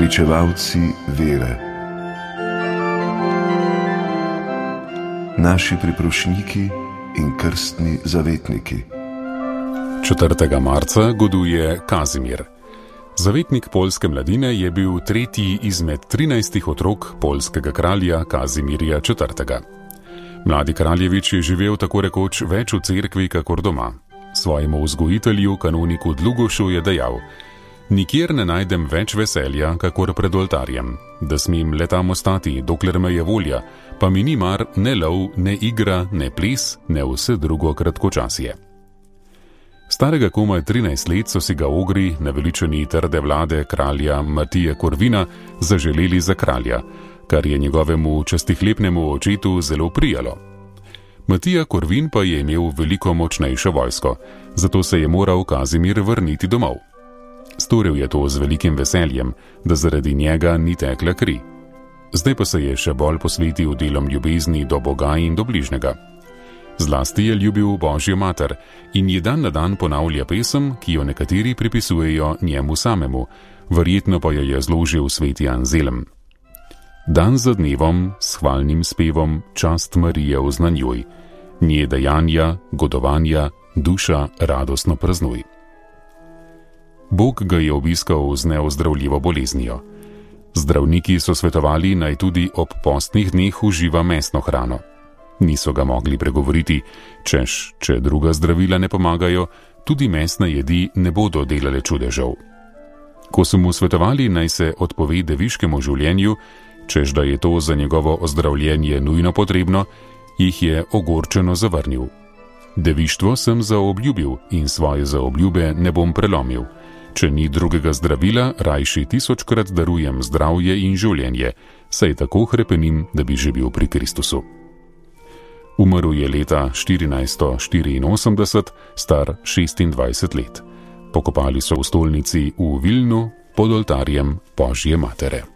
pričevalci vere, naši priprošniki in krstni zavetniki. 4. marca goduje Kazimir. Zavetnik poljske mladine je bil tretji izmed 13 otrok poljskega kralja Kazimirja IV. Mladi kraljevič je živel tako rekoč več v cerkvi kakor doma. Svojemu vzgojitelju, kanoniku Dlugošu, je dejal: nikjer ne najdem več veselja kakor pred oltarjem, da smem le tam ostati, dokler me je volja, pa mi ni mar ne lov, ne igra, ne ples, ne vse drugo kratkočasje. Starega komaj 13 let so si ga ogri, naveličani trde vlade kralja Matije Korvina, zaželeli za kralja, kar je njegovemu častihlepnemu očetu zelo prijalo. Matija Korvin pa je imel veliko močnejšo vojsko, zato se je moral Kazimir vrniti domov. Storil je to z velikim veseljem, da zaradi njega ni tekla kri. Zdaj pa se je še bolj posvetil delom ljubezni do Boga in do bližnjega. Zlasti je ljubil Božjo mater in ji dan na dan ponavlja pesem, ki jo nekateri pripisujejo njemu samemu, verjetno pa jo je zložil sveti Anzelm. Dan za dnevom, s hvalnim spevom, čast Marije oznanjuj, nje dejanja, godovanja, duša radostno praznuj. Bog ga je obiskal z neozdravljivo boleznijo. Zdravniki so svetovali, naj tudi ob postnih dneh uživa mesno hrano. Niso ga mogli pregovoriti, češ, če druga zdravila ne pomagajo, tudi mesne jedi ne bodo delale čudežev. Ko so mu svetovali, naj se odpove deviškemu življenju, češ, da je to za njegovo ozdravljenje nujno potrebno, jih je ogorčeno zavrnil. Devištvo sem zaobljubil in svoje zaobljube ne bom prelomil. Če ni drugega zdravila, rajši 1000-krat darujem zdravje in življenje, saj tako hrepenim, da bi živel pri Kristusu. Umrl je leta 1484, star 26 let. Pokopali so v stolnici v Vilnu pod oltarjem Božje matere.